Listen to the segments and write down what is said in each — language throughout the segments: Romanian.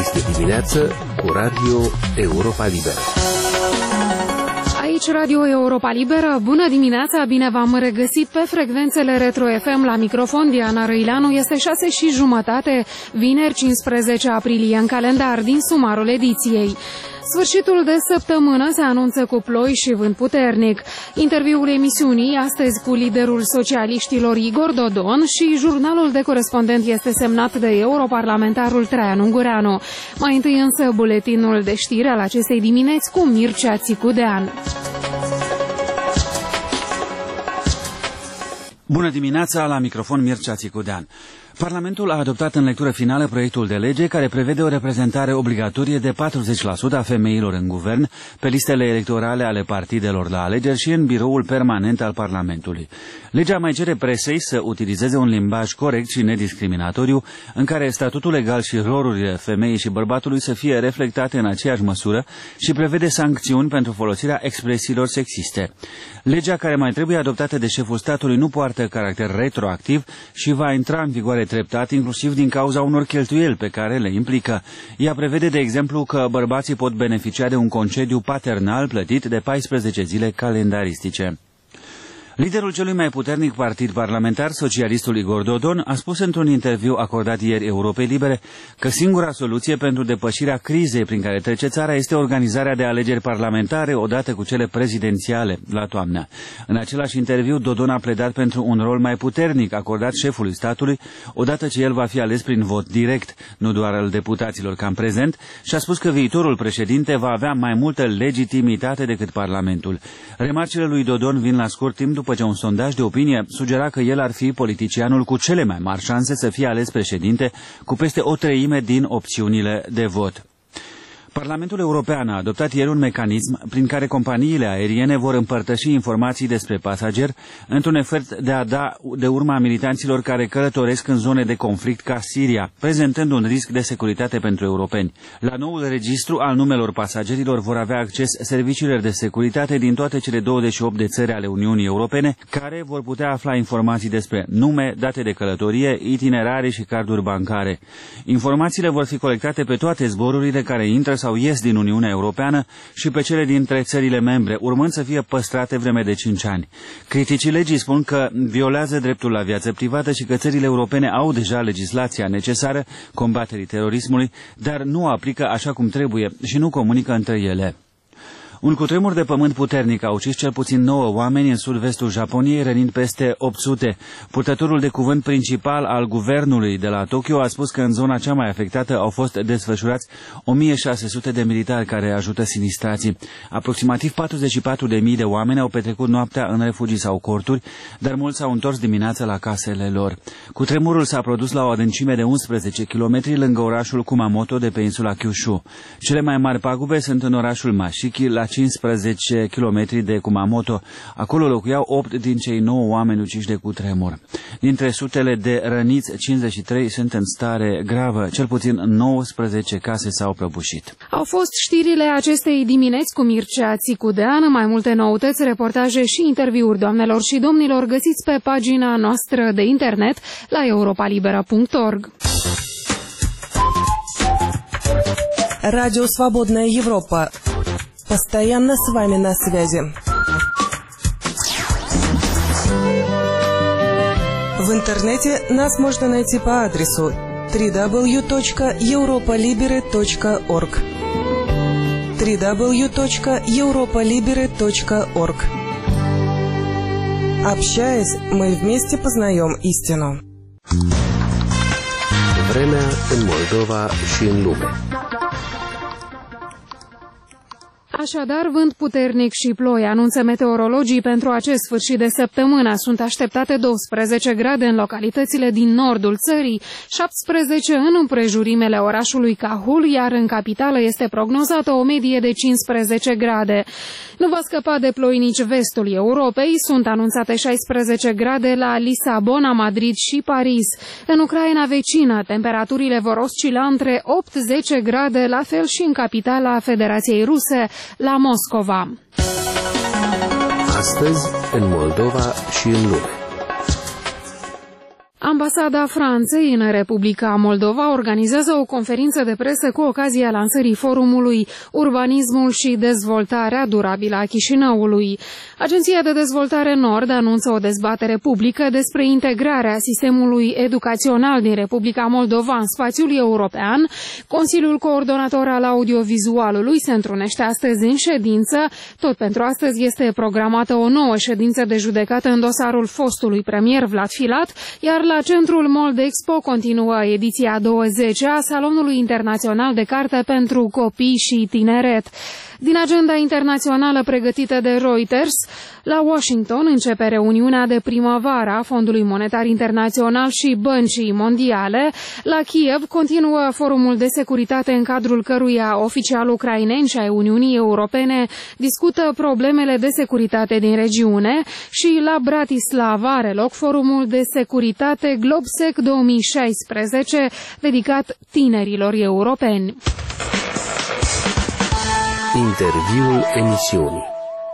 Este dimineață cu Radio Europa Liberă. Aici Radio Europa Liberă, bună dimineața, bine v-am regăsit pe frecvențele Retro FM. La microfon Diana Răileanu, este 6:30, vineri 15 aprilie în calendar, din sumarul ediției. Sfârșitul de săptămână se anunță cu ploi și vânt puternic. Interviul emisiunii astăzi cu liderul socialiștilor Igor Dodon și jurnalul de corespondent este semnat de europarlamentarul Traian Ungureanu. Mai întâi însă buletinul de știri al acestei dimineți cu Mircea Țicudean. Bună dimineața, la microfon Mircea Țicudean. Parlamentul a adoptat în lectură finală proiectul de lege care prevede o reprezentare obligatorie de 40% a femeilor în guvern, pe listele electorale ale partidelor la alegeri și în biroul permanent al Parlamentului. Legea mai cere presei să utilizeze un limbaj corect și nediscriminatoriu, în care statutul legal și rolurile femeii și bărbatului să fie reflectate în aceeași măsură și prevede sancțiuni pentru folosirea expresiilor sexiste. Legea, care mai trebuie adoptată de șeful statului, nu poartă caracter retroactiv și va intra în vigoare treptat, inclusiv din cauza unor cheltuieli pe care le implică. Ea prevede, de exemplu, că bărbații pot beneficia de un concediu paternal plătit de 14 zile calendaristice. Liderul celui mai puternic partid parlamentar, socialistul Igor Dodon, a spus într-un interviu acordat ieri Europei Libere că singura soluție pentru depășirea crizei prin care trece țara este organizarea de alegeri parlamentare odată cu cele prezidențiale la toamnă. În același interviu, Dodon a pledat pentru un rol mai puternic acordat șefului statului, odată ce el va fi ales prin vot direct, nu doar al deputaților ca în prezent, și a spus că viitorul președinte va avea mai multă legitimitate decât Parlamentul. Remarcile lui Dodon vin la scurt timp după ce un sondaj de opinie sugera că el ar fi politicianul cu cele mai mari șanse să fie ales președinte, cu peste o treime din opțiunile de vot. Parlamentul European a adoptat ieri un mecanism prin care companiile aeriene vor împărtăși informații despre pasager într-un efort de a da de urma militanților care călătoresc în zone de conflict ca Siria, prezentând un risc de securitate pentru europeni. La noul registru al numelor pasagerilor vor avea acces serviciile de securitate din toate cele 28 de țări ale Uniunii Europene, care vor putea afla informații despre nume, date de călătorie, itinerare și carduri bancare. Informațiile vor fi colectate pe toate zborurile care intră sau ies din Uniunea Europeană și pe cele dintre țările membre, urmând să fie păstrate vreme de 5 ani. Criticii legii spun că violează dreptul la viață privată și că țările europene au deja legislația necesară combaterii terorismului, dar nu o aplică așa cum trebuie și nu comunică între ele. Un cutremur de pământ puternic a ucis cel puțin 9 oameni în sud-vestul Japoniei, rănind peste 800. Purtătorul de cuvânt principal al guvernului de la Tokyo a spus că în zona cea mai afectată au fost desfășurați 1600 de militari care ajută sinistrații. Aproximativ 44.000 de oameni au petrecut noaptea în refugii sau corturi, dar mulți s-au întors dimineața la casele lor. Cutremurul s-a produs la o adâncime de 11 km lângă orașul Kumamoto de pe insula Kyushu. Cele mai mari pagube sunt în orașul Mashiki, la 15 km de Kumamoto. Acolo locuiau 8 din cei 9 oameni uciși de cutremur. Dintre sutele de răniți, 53 sunt în stare gravă. Cel puțin 19 case s-au prăbușit. Au fost știrile acestei dimineți cu Mircea Țicudean. Mai multe noutăți, reportaje și interviuri, doamnelor și domnilor, găsiți pe pagina noastră de internet la europalibera.org. Радио «Свободная Европа». Постоянно с вами на связи. В интернете нас можно найти по адресу www.europolibere.org www.europolibere.org. Общаясь, мы вместе познаем истину. Vremea în Moldova și în lume. Așadar, vânt puternic și ploi, anunță meteorologii pentru acest sfârșit de săptămână. Sunt așteptate 12 grade în localitățile din nordul țării, 17 în împrejurimele orașului Cahul, iar în capitală este prognozată o medie de 15 grade. Nu va scăpa de ploi nici vestul Europei, sunt anunțate 16 grade la Lisabona, Madrid și Paris. În Ucraina vecină, temperaturile vor oscila între 8-10 grade, la fel și în capitala Federației Ruse, la Moscova. Astăzi, în Moldova și în lume. Ambasada Franței în Republica Moldova organizează o conferință de presă cu ocazia lansării forumului Urbanismul și dezvoltarea durabilă a Chișinăului. Agenția de Dezvoltare Nord anunță o dezbatere publică despre integrarea sistemului educațional din Republica Moldova în spațiul european. Consiliul Coordonator al Audiovizualului se întrunește astăzi în ședință. Tot pentru astăzi este programată o nouă ședință de judecată în dosarul fostului premier Vlad Filat, iar la Centrul Moldexpo continuă ediția 20-a Salonului Internațional de Carte pentru Copii și Tineret. Din agenda internațională pregătită de Reuters, la Washington începe reuniunea de primăvară a Fondului Monetar Internațional și Băncii Mondiale. La Kiev continuă forumul de securitate în cadrul căruia oficiali ucraineni și ai Uniunii Europene discută problemele de securitate din regiune și la Bratislava are loc forumul de securitate Globsec 2016 dedicat tinerilor europeni. Interviul emisiunii.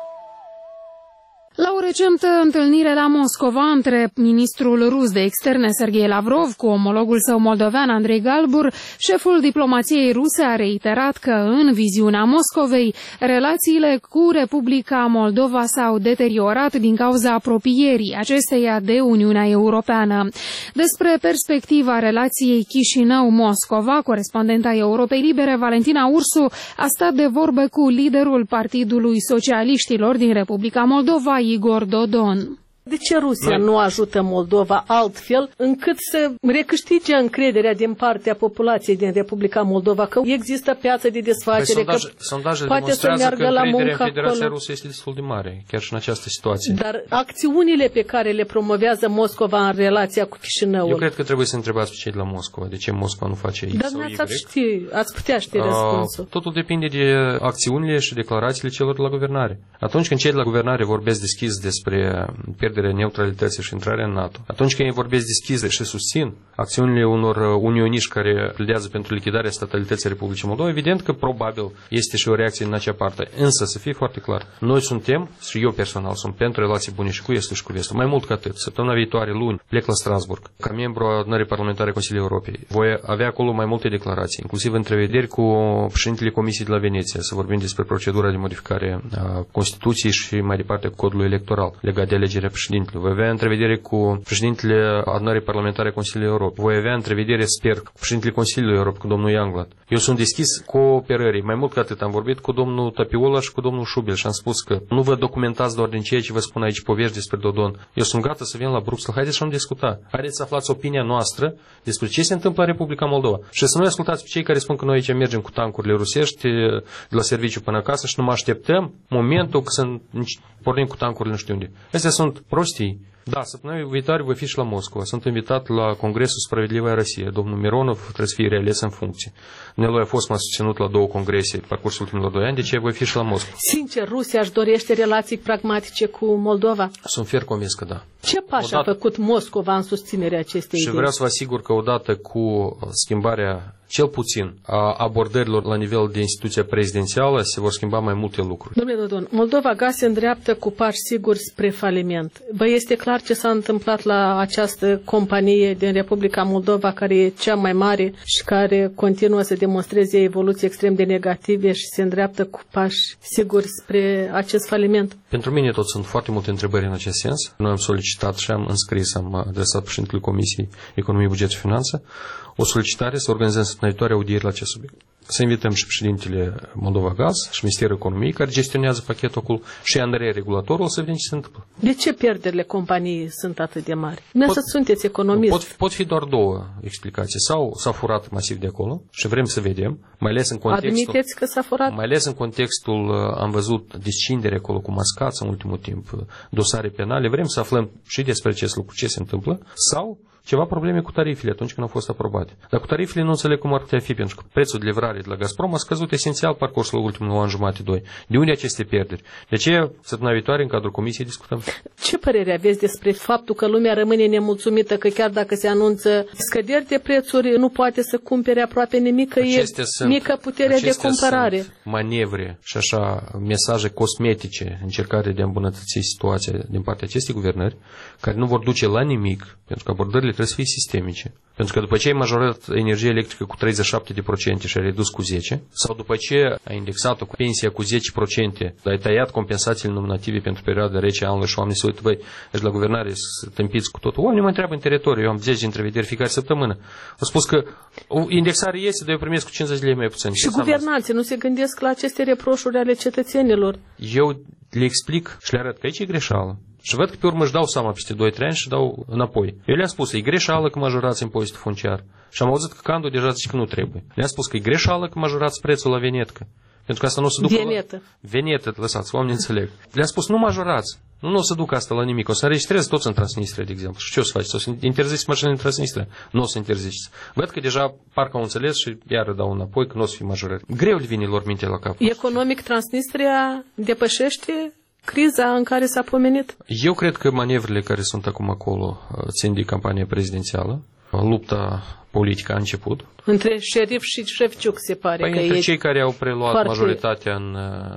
La o recentă întâlnire la Moscova între ministrul rus de externe Sergei Lavrov cu omologul său moldovean Andrei Galbur, șeful diplomației ruse a reiterat că în viziunea Moscovei relațiile cu Republica Moldova s-au deteriorat din cauza apropierii acesteia de Uniunea Europeană. Despre perspectiva relației Chișinău-Moscova, corespondenta Europei Libere Valentina Ursu a stat de vorbă cu liderul Partidului Socialiștilor din Republica Moldova, Igor Dodon. De ce Rusia nu ajută Moldova altfel încât să recâștige încrederea din partea populației din Republica Moldova că există piață de desfacere, că poate să meargă la muncă în Federația acolo? Rusă este destul de mare, chiar și în această situație. Dar acțiunile pe care le promovează Moscova în relația cu Chișinăul... Eu cred că trebuie să întrebați pe cei de la Moscova de ce Moscova nu face X Dar sau Y. ați putea ști răspunsul. Totul depinde de acțiunile și declarațiile celor de la guvernare. Atunci când cei de la guvernare vorbesc deschis despre pierderea neutralității și intrarea în NATO, atunci când ei vorbesc deschis și susțin acțiunile unor unioniști care pledează pentru lichidarea statalității Republicii Moldova, evident că probabil este și o reacție în acea parte. Însă, să fie foarte clar, noi suntem, și eu personal sunt pentru relații bune și cu Estul și cu Vestul. Mai mult ca atât, săptămâna viitoare, luni, plec la Strasburg, ca membru al adunării parlamentare a Consiliului Europei. Voi avea acolo mai multe declarații, inclusiv întrevederi cu președintele Comisiei de la Veneția, să vorbim despre procedura de modificare a Constituției și mai departe codului electoral legat de alegerea președintelui. Voi avea întrevedere cu președintele adunării parlamentare a Consiliului Europei. Voi avea întrevedere, sper, cu președintele Consiliului Europei, cu domnul Youngblood. Eu sunt deschis cooperării. Mai mult ca atât, am vorbit cu domnul Tapiola și cu domnul Șubel și am spus că nu vă documentați doar din ceea ce vă spun aici povești despre Dodon. Eu sunt gata să vin la Bruxelles. Haideți să nu discuta. Haideți să aflați opinia noastră despre ce se întâmplă în Republica Moldova. Și să nu ascultați pe cei care spun că noi aici mergem cu tancurile rusești de la serviciu până acasă și nu mă așteptăm momentul că să pornim cu tancurile nu știu unde. Astea sunt prostii. Da, săptămâna viitoare voi fi și la Moscova. Sunt invitat la Congresul Spravedливая Россия. Domnul Mironov trebuie să fie reales în funcție. Neloi a fost m-a susținut la 2 congrese parcursul ultimilor 2 ani, de ce voi fi și la Moscova. Sincer, Rusia își dorește relații pragmatice cu Moldova? Sunt fier convins că da. Ce pași a făcut Moscova în susținerea acestei idei? Și vreau să vă asigur că odată cu schimbarea cel puțin a abordărilor la nivel de instituția prezidențială se vor schimba mai multe lucruri. Domnule Dodon, Moldova Gaz se îndreaptă cu pași siguri spre faliment. Vă este clar ce s-a întâmplat la această companie din Republica Moldova, care e cea mai mare și care continuă să demonstreze evoluții extrem de negative și se îndreaptă cu pași siguri spre acest faliment? Pentru mine tot sunt foarte multe întrebări în acest sens. Noi am solicitat și am înscris, am adresat președintelui Comisiei Economie, Buget și Finanțe o solicitare să organizăm săptămâna viitoare audieri la acest subiect. Să invităm și președintele Moldova Gaz și Ministerul Economiei, care gestionează pachetul acolo, și Andrei, regulatorul, să vedem ce se întâmplă. De ce pierderile companiei sunt atât de mari? Să sunteți economist. Pot fi doar două explicații. Sau s-a furat masiv de acolo și vrem să vedem, mai ales în contextul... Admiteți că s-a furat? Mai ales în contextul, am văzut descindere acolo cu mascați în ultimul timp, dosare penale, vrem să aflăm și despre acest lucru, ce se întâmplă, sau ceva probleme cu tarifele atunci când au fost aprobate. Dar cu tarifele nu înțeleg cum ar putea fi, pentru că prețul de livrare de la Gazprom a scăzut esențial parcursul ultimului an jumate, 2. De unde aceste pierderi? De aceea, săptămâna viitoare, în cadrul comisiei, discutăm. Ce părere aveți despre faptul că lumea rămâne nemulțumită, că chiar dacă se anunță scăderi de prețuri, nu poate să cumpere aproape nimic, că e mică puterea de cumpărare? Sunt manevre și așa mesaje cosmetice, încercare de a îmbunătăți situația din partea acestei guvernări, care nu vor duce la nimic, pentru că abordările trebuie să fie sistemice. Pentru că după ce ai majorat energia electrică cu 37% și ai redus cu 10%, sau după ce ai indexat-o cu pensia cu 10%, dar ai tăiat compensațiile nominative pentru perioada rece a anului și oamenii se uită, băi, ești la guvernare să tâmpiți cu totul. Oamenii mă întreabă în teritoriu, eu am 10 întrevederi fiecare săptămână. Au spus că indexarea iese, dar eu primesc cu 50 de lei mai puțin. Și guvernanții nu se gândesc la aceste reproșuri ale cetățenilor? Eu le explic și le arăt că aici e greșeală. Și văd că pe urmă își dau seama peste 2-3 ani și dau înapoi. Eu le-am spus, e greșeală că majorați impozitul funciar. Și am auzit că Candu deja zice că nu trebuie. Le-am spus că e greșeală că majorați prețul la venetcă. Pentru că asta nu o să ducă Venetă. Venetă, lăsați, oamenii înțeleg. Le-am spus, nu majorați. Nu o să ducă asta la nimic. O să înregistrezi toți în Transnistria, de exemplu. Și ce o să faceți? O să interziceți mașinile în Transnistria? Nu o să interziceți. Văd că deja parcă au înțeles și iară dau înapoi că nu o să fie majorări. Greu le vine lor minte la cap. Economic, Transnistria depășește criza în care s-a pomenit? Eu cred că manevrele care sunt acum acolo țin de campania prezidențială. Lupta politică a început. Între Șerif și Șefciuc se pare că între cei care au preluat majoritatea în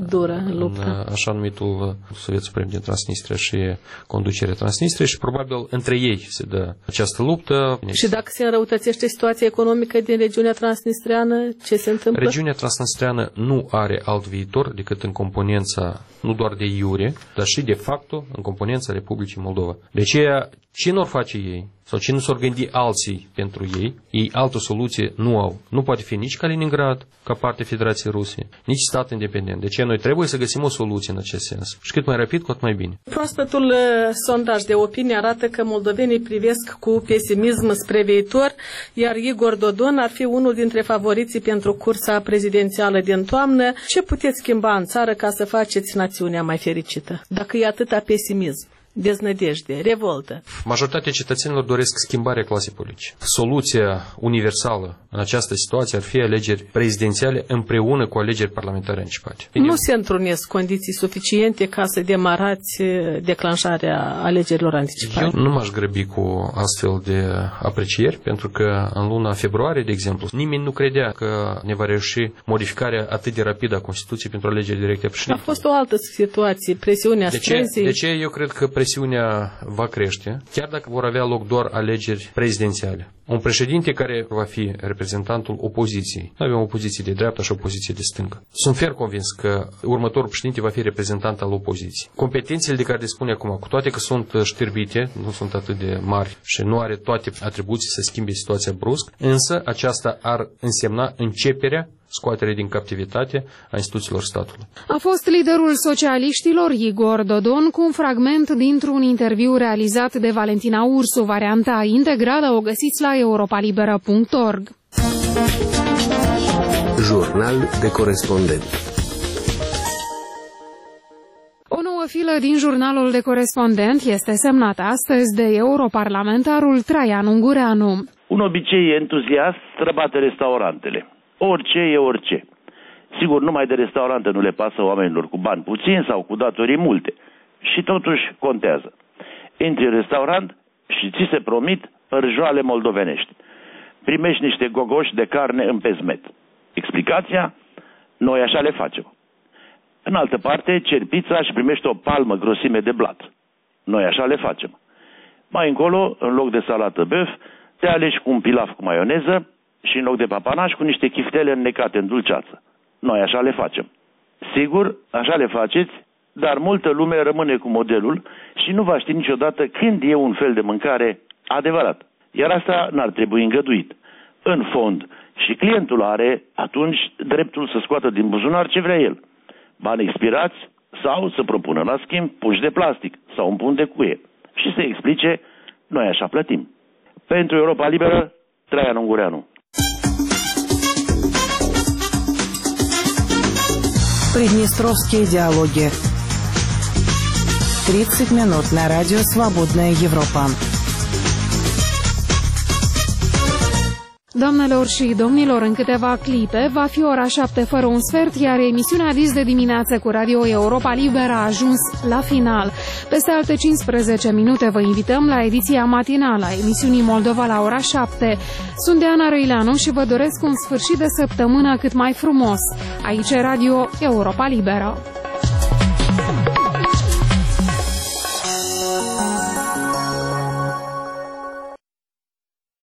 așa numitul Sovet Suprem din Transnistria și conducerea Transnistriei și probabil între ei se dă această luptă. Și dacă se înrăutățește situația economică din regiunea transnistreană, ce se întâmplă? Regiunea transnistreană nu are alt viitor decât în componența, nu doar de iure, dar și de facto în componența Republicii Moldova. De aceea, ce nu or face ei? Sau ce nu s-or gândi alții pentru ei altă soluție nu au. Nu poate fi nici Kaliningrad, ca parte Federației Rusiei, nici stat independent. De aceea noi trebuie să găsim o soluție în acest sens. Și cât mai rapid, cât mai bine. Proaspătul sondaj de opinie arată că moldovenii privesc cu pesimism spre viitor, iar Igor Dodon ar fi unul dintre favoriții pentru cursa prezidențială din toamnă. Ce puteți schimba în țară ca să faceți națiunea mai fericită, dacă e atâta pesimism? Deznădejde, revoltă. Majoritatea cetățenilor doresc schimbarea clasei politice. Soluția universală în această situație ar fi alegeri prezidențiale împreună cu alegeri parlamentare anticipate. Nu se întrunesc condiții suficiente ca să demarați declanșarea alegerilor anticipate. Eu nu m-aș grăbi cu astfel de aprecieri, pentru că în luna februarie, de exemplu, nimeni nu credea că ne va reuși modificarea atât de rapidă a Constituției pentru alegeri directe a președintelui. A fost o altă situație, presiunea străzii. De ce eu cred că presiunea va crește, chiar dacă vor avea loc doar alegeri prezidențiale. Un președinte care va fi reprezentantul opoziției. Noi avem o opoziție de dreapta și o opoziție de stânga. Sunt fer convins că următorul președinte va fi reprezentant al opoziției. Competențele de care dispune acum, cu toate că sunt știrbite, nu sunt atât de mari și nu are toate atribuții să schimbe situația brusc, însă aceasta ar însemna începerea scoatere din captivitate a instituțiilor statului. A fost liderul socialiștilor Igor Dodon cu un fragment dintr-un interviu realizat de Valentina Ursu. Varianta integrală o găsiți la europalibera.org. Jurnal de corespondent. O nouă filă din jurnalul de corespondent este semnată astăzi de europarlamentarul Traian Ungureanu. Un obicei entuziast străbate restaurantele. Orice e orice. Sigur, numai de restaurante nu le pasă oamenilor cu bani puțini sau cu datorii multe. Și totuși contează. Intri în restaurant și ți se promit rjoale moldovenești. Primești niște gogoși de carne în pezmet. Explicația? Noi așa le facem. În altă parte, ceri pizza și primești o palmă grosime de blat. Noi așa le facem. Mai încolo, în loc de salată băf, te alegi cu un pilaf cu maioneză și în loc de papanaș cu niște chiftele înnecate în dulceață. Noi așa le facem. Sigur, așa le faceți, dar multă lume rămâne cu modelul și nu va ști niciodată când e un fel de mâncare adevărat. Iar asta n-ar trebui îngăduit. În fond, și clientul are atunci dreptul să scoată din buzunar ce vrea el. Bani expirați sau să propună la schimb puși de plastic sau un pun de cuie și să explice, noi așa plătim. Pentru Europa Liberă, Traian Ungureanu. Приднестровские диалоги. 30 минут на радио «Свободная Европа». Doamnelor și domnilor, în câteva clipe va fi ora 7 fără un sfert, iar emisiunea Dis de dimineață cu Radio Europa Liberă a ajuns la final. Peste alte 15 minute vă invităm la ediția matinală a emisiunii Moldova la ora 7. Sunt Diana Răileanu și vă doresc un sfârșit de săptămână cât mai frumos. Aici e Radio Europa Liberă.